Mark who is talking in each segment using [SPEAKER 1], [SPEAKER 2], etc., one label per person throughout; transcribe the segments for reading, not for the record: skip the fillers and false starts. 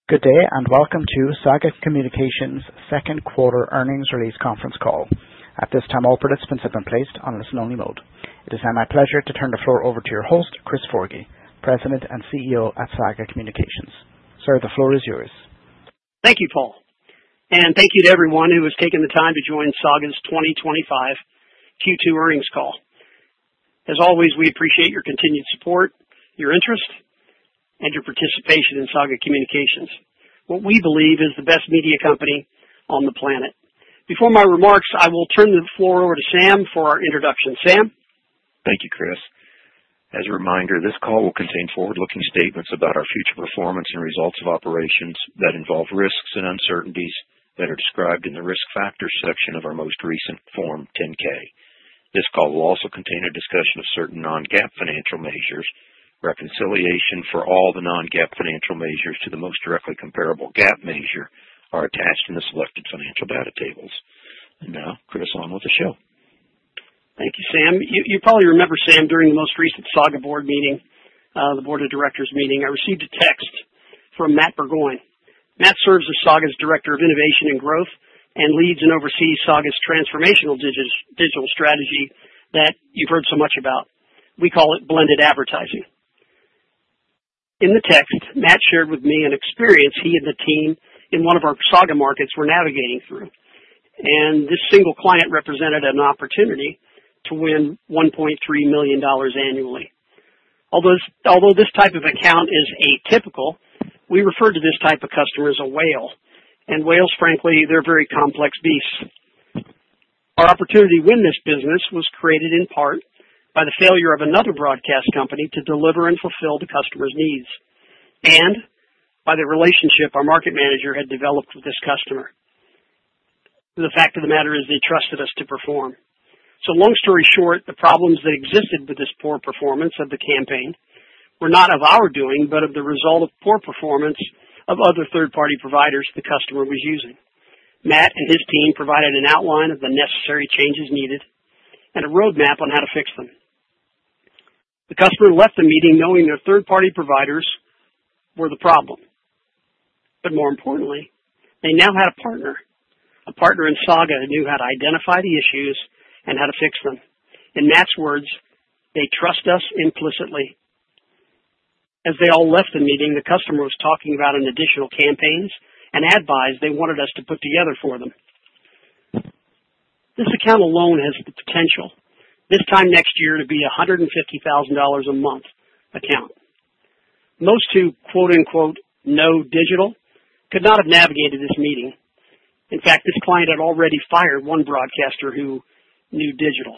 [SPEAKER 1] Good day, and welcome to Saga Communications' second quarter earnings release conference call. At this time, all participants have been placed on listen-only mode. It is now my pleasure to turn the floor over to your host, Chris Forgy, President and CEO at Saga Communications. Sir, the floor is yours.
[SPEAKER 2] Thank you, Paul. And thank you to everyone who has taken the time to join Saga's 2025 Q2 earnings call. As always, we appreciate your continued support, your interest, and your participation in Saga Communications, what we believe is the best media company on the planet. Before my remarks, I will turn the floor over to Sam for our introduction. Sam?
[SPEAKER 3] Thank you, Chris. As a reminder, this call will contain forward-looking statements about our future performance and results of operations that involve risks and uncertainties that are described in the Risk Factors section of our most recent Form 10-K. This call will also contain a discussion of certain non-GAAP financial measures. Reconciliation for all the non-GAAP financial measures to the most directly comparable GAAP measure are attached in the selected financial data tables. And now, Chris, on with the show.
[SPEAKER 2] Thank you, Sam. You probably remember, Sam, during the most recent Saga board meeting, the board of directors meeting, I received a text from Matt Burgoyne. Matt serves as Saga's Director of Innovation and Growth and leads and oversees Saga's transformational digital strategy that you've heard so much about. We call it blended advertising. In the text, Matt shared with me an experience he and the team in one of our Saga markets were navigating through. And this single client represented an opportunity to win $1.3 million annually. Although this type of account is atypical, we refer to this type of customer as a whale. And whales, frankly, they're very complex beasts. Our opportunity to win this business was created in part by the failure of another broadcast company to deliver and fulfill the customer's needs, and by the relationship our market manager had developed with this customer. The fact of the matter is they trusted us to perform. So long story short, the problems that existed with this poor performance of the campaign were not of our doing, but of the result of poor performance of other third-party providers the customer was using. Matt and his team provided an outline of the necessary changes needed and a roadmap on how to fix them. The customer left the meeting knowing their third-party providers were the problem. But more importantly, they now had a partner in Saga who knew how to identify the issues and how to fix them. In Matt's words, they trust us implicitly. As they all left the meeting, the customer was talking about an additional campaigns and ad buys they wanted us to put together for them. This account alone has the potential this time next year to be a $150,000 a month account. Most who, quote-unquote, know digital could not have navigated this meeting. In fact, this client had already fired one broadcaster who knew digital.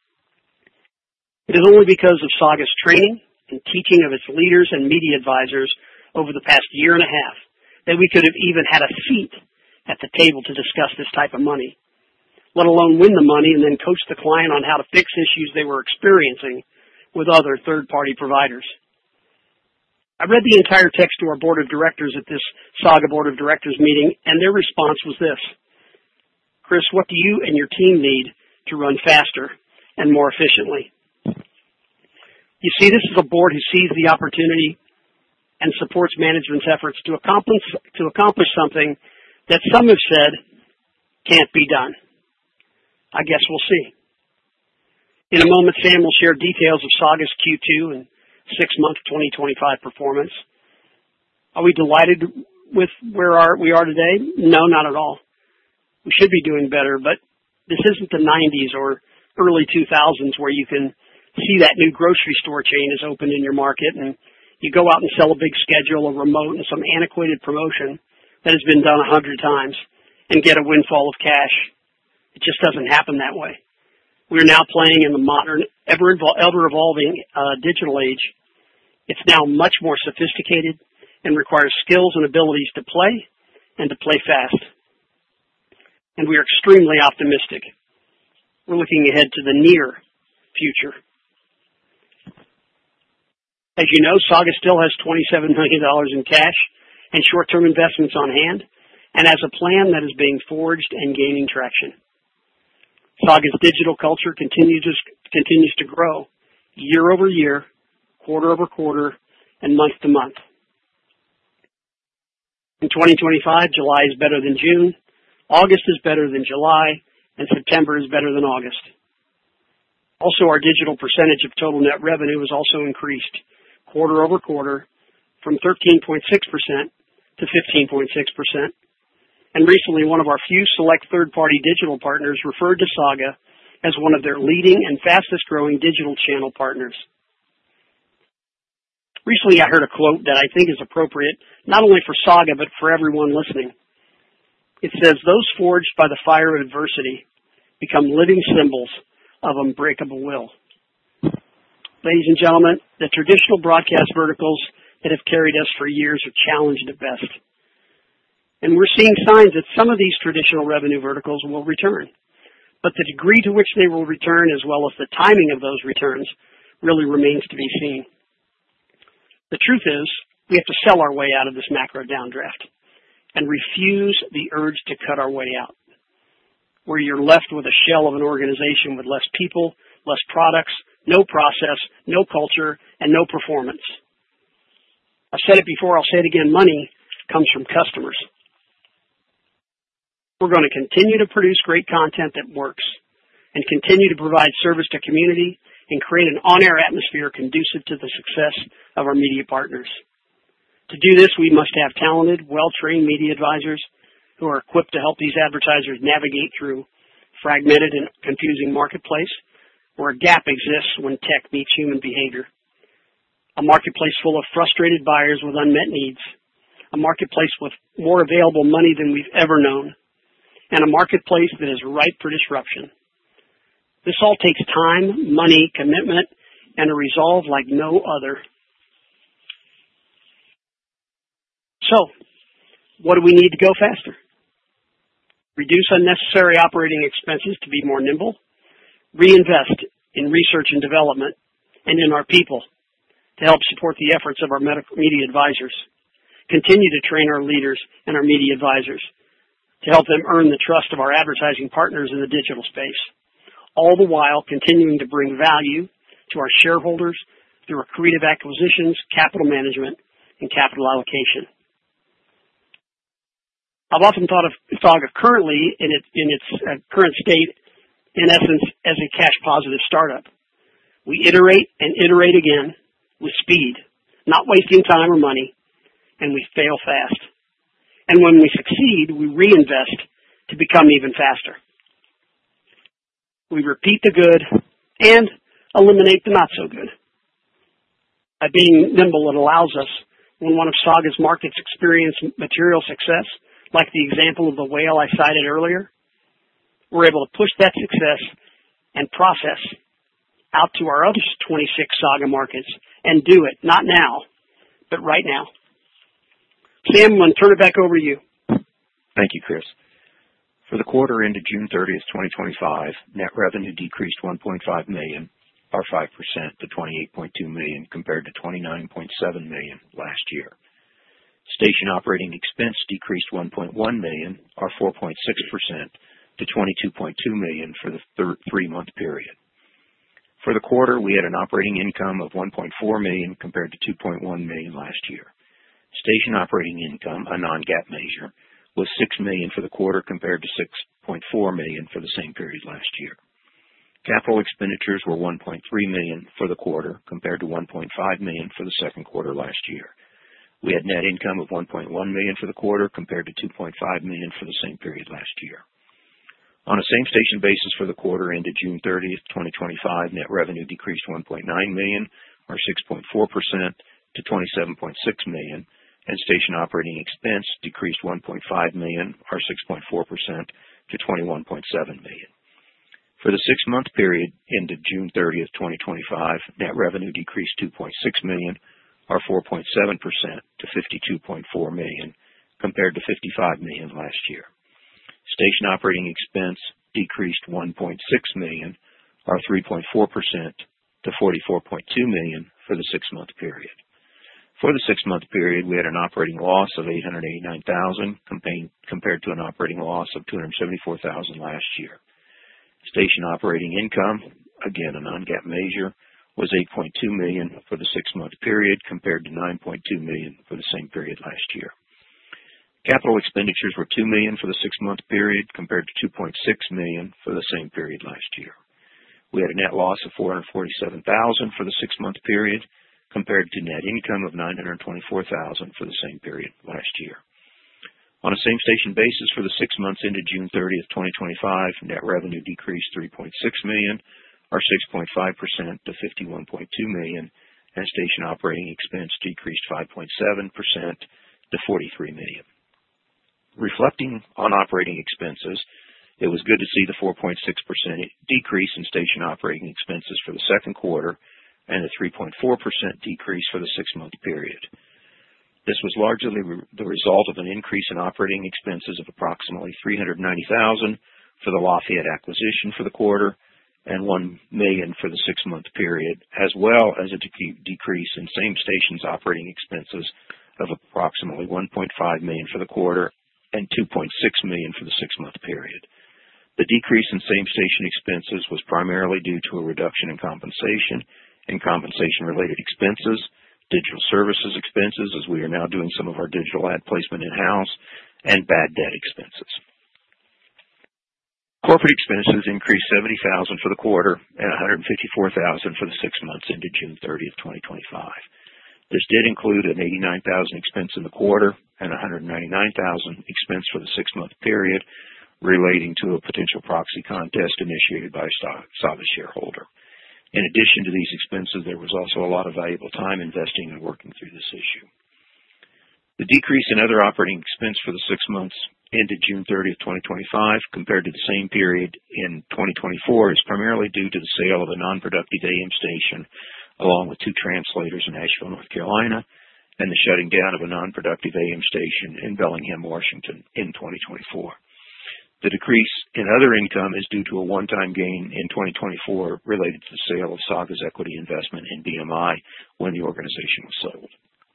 [SPEAKER 2] It is only because of Saga's training and teaching of its leaders and media advisors over the past year and a half that we could have even had a seat at the table to discuss this type of money, let alone win the money and then coach the client on how to fix issues they were experiencing with other third-party providers. I read the entire text to our board of directors at this Saga board of directors meeting, and their response was this: Chris, what do you and your team need to run faster and more efficiently? You see, this is a board who sees the opportunity and supports management's efforts to accomplish something that some have said can't be done. I guess we'll see. In a moment, Sam will share details of Saga's Q2 and 6-month 2025 performance. Are we delighted with where we are today? No, not at all. We should be doing better, but this isn't the 90s or early 2000s where you can see that new grocery store chain is opened in your market and you go out and sell a big schedule, a remote, and some antiquated promotion that has been done 100 times and get a windfall of cash. It just doesn't happen that way. We're now playing in the modern, ever-evolving digital age. It's now much more sophisticated and requires skills and abilities to play and to play fast. And we are extremely optimistic. We're looking ahead to the near future. As you know, Saga still has $27 million in cash and short-term investments on hand, and has a plan that is being forged and gaining traction. Saga's digital culture continues to grow year over year, quarter over quarter, and month to month. In 2025, July is better than June, August is better than July, and September is better than August. Also, our digital percentage of total net revenue has also increased quarter over quarter from 13.6% to 15.6%. And recently, one of our few select third-party digital partners referred to Saga as one of their leading and fastest-growing digital channel partners. Recently, I heard a quote that I think is appropriate, not only for Saga, but for everyone listening. It says, "Those forged by the fire of adversity become living symbols of unbreakable will." Ladies and gentlemen, the traditional broadcast verticals that have carried us for years are challenged at best. And we're seeing signs that some of these traditional revenue verticals will return. But the degree to which they will return, as well as the timing of those returns, really remains to be seen. The truth is, we have to sell our way out of this macro downdraft and refuse the urge to cut our way out, where you're left with a shell of an organization with less people, less products, no process, no culture, and no performance. I've said it before, I'll say it again, money comes from customers. We're going to continue to produce great content that works and continue to provide service to community and create an on-air atmosphere conducive to the success of our media partners. To do this, we must have talented, well-trained media advisors who are equipped to help these advertisers navigate through fragmented and confusing marketplace where a gap exists when tech meets human behavior. A marketplace full of frustrated buyers with unmet needs. A marketplace with more available money than we've ever known. And a marketplace that is ripe for disruption. This all takes time, money, commitment, and a resolve like no other. So, what do we need to go faster? Reduce unnecessary operating expenses to be more nimble. Reinvest in research and development and in our people to help support the efforts of our media advisors. Continue to train our leaders and our media advisors to help them earn the trust of our advertising partners in the digital space, all the while continuing to bring value to our shareholders through accretive acquisitions, capital management, and capital allocation. I've often thought of Saga currently in its current state, in essence, as a cash-positive startup. We iterate and iterate again with speed, not wasting time or money, and we fail fast. And when we succeed, we reinvest to become even faster. We repeat the good and eliminate the not so good. By being nimble, it allows us, when one of Saga's markets experience material success, like the example of the whale I cited earlier, we're able to push that success and process out to our other 26 Saga markets and do it, not now, but right now. Sam, I'm going to turn it back over to you.
[SPEAKER 3] Thank you, Chris. For the quarter ended June 30th, 2025, net revenue decreased $1.5 million, or 5%, to $28.2 million compared to $29.7 million last year. Station operating expense decreased $1.1 million, or 4.6%, to $22.2 million for the three-month period. For the quarter, we had an operating income of $1.4 million compared to $2.1 million last year. Station operating income, a non-GAAP measure, was $6 million for the quarter compared to $6.4 million for the same period last year. Capital expenditures were $1.3 million for the quarter compared to $1.5 million for the second quarter last year. We had net income of $1.1 million for the quarter compared to $2.5 million for the same period last year. On a same-station basis for the quarter ended June 30th, 2025, net revenue decreased $1.9 million, or 6.4%, to $27.6 million, and station operating expense decreased $1.5 million, or 6.4%, to $21.7 million. For the six-month period ended June 30th, 2025, net revenue decreased $2.6 million, or 4.7%, to $52.4 million, compared to $55 million last year. Station operating expense decreased $1.6 million, or 3.4%, to $44.2 million for the six-month period. For the six-month period, we had an operating loss of $889,000 compared to an operating loss of $274,000 last year. Station operating income, again a non-GAAP measure, was $8.2 million for the six-month period compared to $9.2 million for the same period last year. Capital expenditures were $2 million for the 6-month period compared to $2.6 million for the same period last year. We had a net loss of $447,000 for the 6-month period compared to net income of $924,000 for the same period last year. On a same-station basis for the 6 months ended June 30th, 2025, net revenue decreased $3.6 million, or 6.5% to $51.2 million, and station operating expense decreased 5.7% to $43 million. Reflecting on operating expenses, it was good to see the 4.6% decrease in station operating expenses for the second quarter and the 3.4% decrease for the 6-month period. This was largely the result of an increase in operating expenses of approximately $390,000 for the Lafayette acquisition for the quarter and $1 million for the 6-month period, as well as a decrease in same stations operating expenses of approximately $1.5 million for the quarter and $2.6 million for the 6-month period. The decrease in same station expenses was primarily due to a reduction in compensation and compensation-related expenses, digital services expenses, as we are now doing some of our digital ad placement in-house, and bad debt expenses. Corporate expenses increased $70,000 for the quarter and $154,000 for the 6 months ended June 30th, 2025. This did include an $89,000 expense in the quarter and $199,000 expense for the 6-month period relating to a potential proxy contest initiated by a Saga shareholder. In addition to these expenses, there was also a lot of valuable time investing and working through this issue. The decrease in other operating expense for the 6 months ended June 30th, 2025, compared to the same period in 2024 is primarily due to the sale of a non-productive AM station, along with 2 translators in Asheville, North Carolina, and the shutting down of a non-productive AM station in Bellingham, Washington in 2024. The decrease in other income is due to a one-time gain in 2024 related to the sale of Saga's equity investment in BMI when the organization was sold.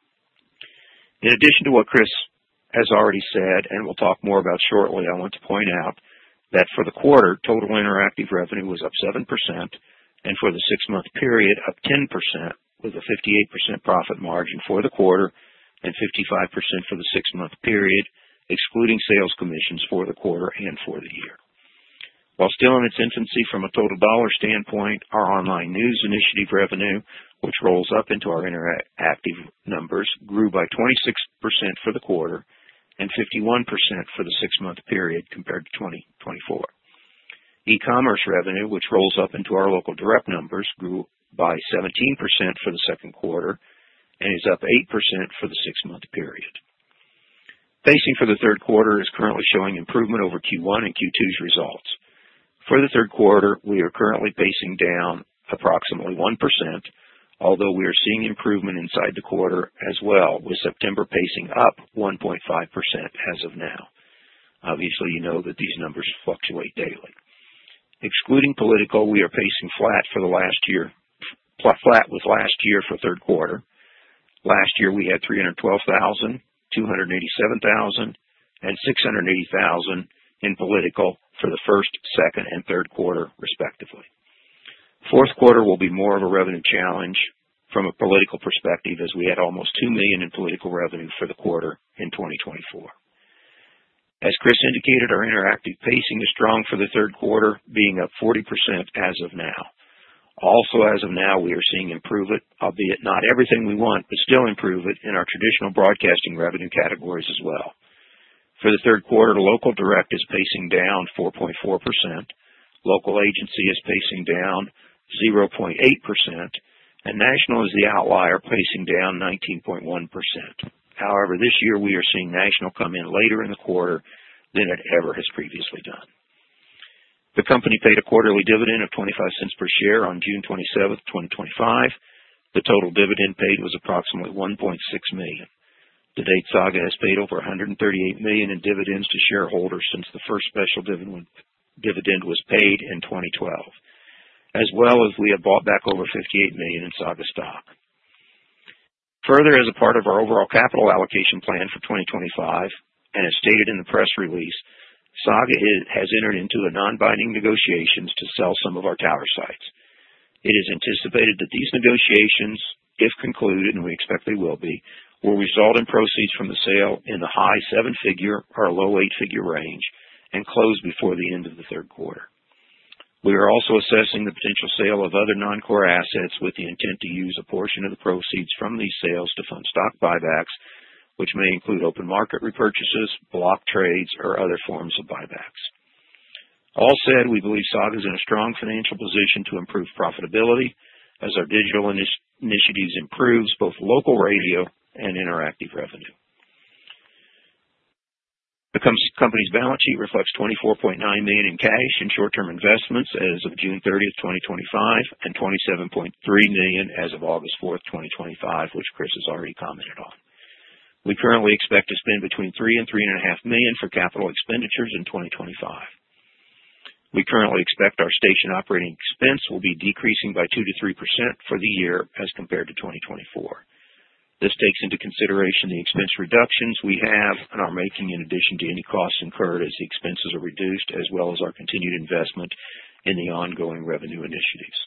[SPEAKER 3] In addition to what Chris has already said, and we'll talk more about shortly, I want to point out that for the quarter, total interactive revenue was up 7%, and for the 6-month period, up 10%, with a 58% profit margin for the quarter and 55% for the 6-month period, excluding sales commissions for the quarter and for the year. While still in its infancy from a total dollar standpoint, our online news initiative revenue, which rolls up into our interactive numbers, grew by 26% for the quarter and 51% for the 6-month period compared to 2024. E-commerce revenue, which rolls up into our local direct numbers, grew by 17% for the second quarter and is up 8% for the 6-month period. Pacing for the third quarter is currently showing improvement over Q1 and Q2's results. For the third quarter, we are currently pacing down approximately 1%, although we are seeing improvement inside the quarter as well, with September pacing up 1.5% as of now. Obviously, you know that these numbers fluctuate daily. Excluding political, we are pacing flat with last year for third quarter. Last year, we had 312,000. 287,000 and 680,000 in political for the first, second, and third quarter, respectively. Fourth quarter will be more of a revenue challenge from a political perspective, as we had almost $2 million in political revenue for the quarter in 2024. As Chris indicated, our interactive pacing is strong for the third quarter, being up 40% as of now. Also, as of now, we are seeing improvement, albeit not everything we want, but still improvement in our traditional broadcasting revenue categories as well. For the third quarter, local direct is pacing down 4.4%, local agency is pacing down 0.8%, and national is the outlier, pacing down 19.1%. However, this year we are seeing national come in later in the quarter than it ever has previously done. The company paid a quarterly dividend of 25 cents per share on June 27th, 2025. The total dividend paid was approximately $1.6 million. To date, Saga has paid over $138 million in dividends to shareholders since the first special dividend was paid in 2012, as well as we have bought back over $58 million in Saga stock. Further, as a part of our overall capital allocation plan for 2025, and as stated in the press release, Saga has entered into a non-binding negotiations to sell some of our tower sites. It is anticipated that these negotiations, if concluded, and we expect they will be, will result in proceeds from the sale in the high seven-figure or low eight-figure range and close before the end of the third quarter. We are also assessing the potential sale of other non-core assets with the intent to use a portion of the proceeds from these sales to fund stock buybacks, which may include open market repurchases, block trades, or other forms of buybacks. All said, we believe Saga is in a strong financial position to improve profitability as our digital initiatives improves both local radio and interactive revenue. The company's balance sheet reflects $24.9 million in cash and short-term investments as of June 30th, 2025, and $27.3 million as of August 4th, 2025, which Chris has already commented on. We currently expect to spend between $3 and $3.5 million for capital expenditures in 2025. We currently expect our station operating expense will be decreasing by 2 to 3% for the year as compared to 2024. This takes into consideration the expense reductions we have and are making in addition to any costs incurred as the expenses are reduced, as well as our continued investment in the ongoing revenue initiatives.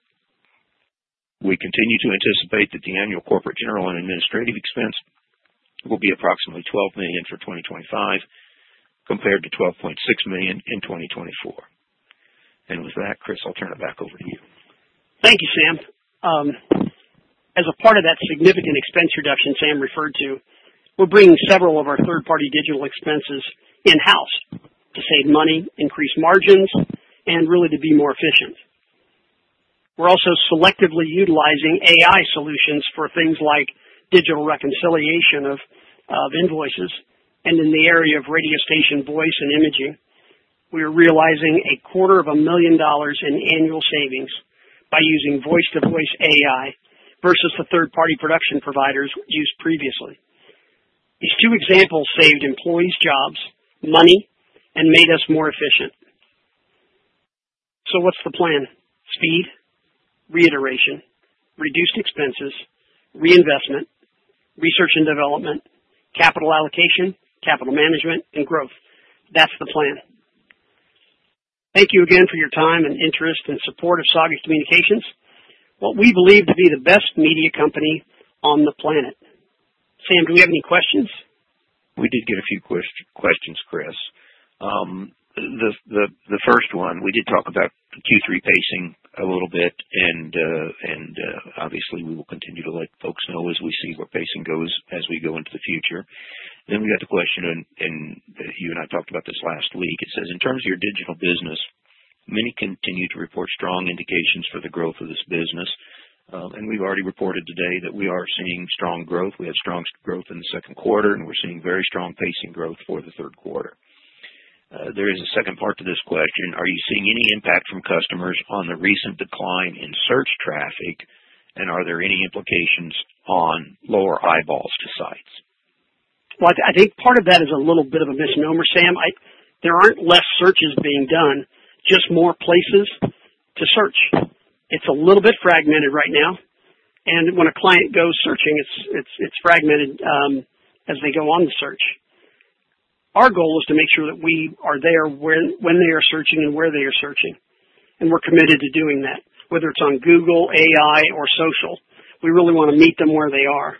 [SPEAKER 3] We continue to anticipate that the annual corporate general and administrative expense will be approximately $12 million for 2025 compared to $12.6 million in 2024. And with that, Chris, I'll turn it back over to you.
[SPEAKER 2] Thank you, Sam. As a part of that significant expense reduction Sam referred to, we're bringing several of our third-party digital expenses in-house to save money, increase margins, and really to be more efficient. We're also selectively utilizing AI solutions for things like digital reconciliation of invoices, and in the area of radio station voice and imaging, we are realizing $250,000 in annual savings by using voice-to-voice AI versus the third-party production providers used previously. These two examples saved employees' jobs, money, and made us more efficient. So what's the plan? Speed, reiteration, reduced expenses, reinvestment, research and development, capital allocation, capital management, and growth. That's the plan. Thank you again for your time and interest and support of Saga Communications, what we believe to be the best media company on the planet. Sam, do we have any questions?
[SPEAKER 3] We did get a few questions, Chris. The first one, we did talk about Q3 pacing a little bit, and obviously we will continue to let folks know as we see where pacing goes as we go into the future. Then we got the question, and you and I talked about this last week. It says, in terms of your digital business, many continue to report strong indications for the growth of this business. And we've already reported today that we are seeing strong growth. We had strong growth in the second quarter, and we're seeing very strong pacing growth for the third quarter. There is a second part to this question. Are you seeing any impact from customers on the recent decline in search traffic, and are there any implications on lower eyeballs to sites?
[SPEAKER 2] Well, I think part of that is a little bit of a misnomer, Sam. There aren't less searches being done, just more places to search. It's a little bit fragmented right now, and when a client goes searching, it's fragmented as they go on the search. Our goal is to make sure that we are there when they are searching and where they are searching, and we're committed to doing that, whether it's on Google, AI, or social. We really want to meet them where they are.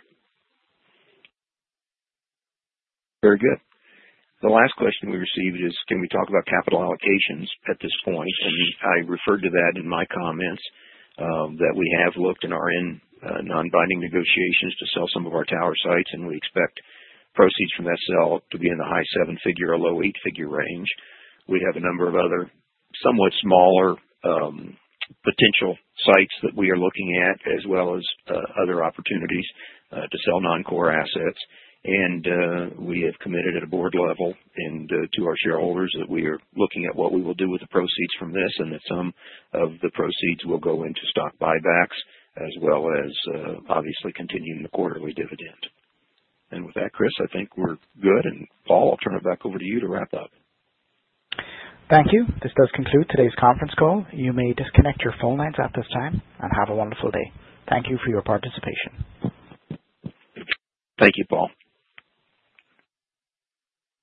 [SPEAKER 3] Very good. The last question we received is, can we talk about capital allocations at this point? And I referred to that in my comments, that we have looked and are in non-binding negotiations to sell some of our tower sites, and we expect proceeds from that sale to be in the high seven-figure or low eight-figure range. We have a number of other somewhat smaller potential sites that we are looking at, as well as other opportunities to sell non-core assets. And we have committed at a board level and to our shareholders that we are looking at what we will do with the proceeds from this, and that some of the proceeds will go into stock buybacks, as well as obviously continuing the quarterly dividend. And with that, Chris, I think we're good. And Paul, I'll turn it back over to you to wrap up.
[SPEAKER 1] Thank you. This does conclude today's conference call. You may disconnect your phone lines at this time, and have a wonderful day. Thank you for your participation.
[SPEAKER 3] Thank you, Paul.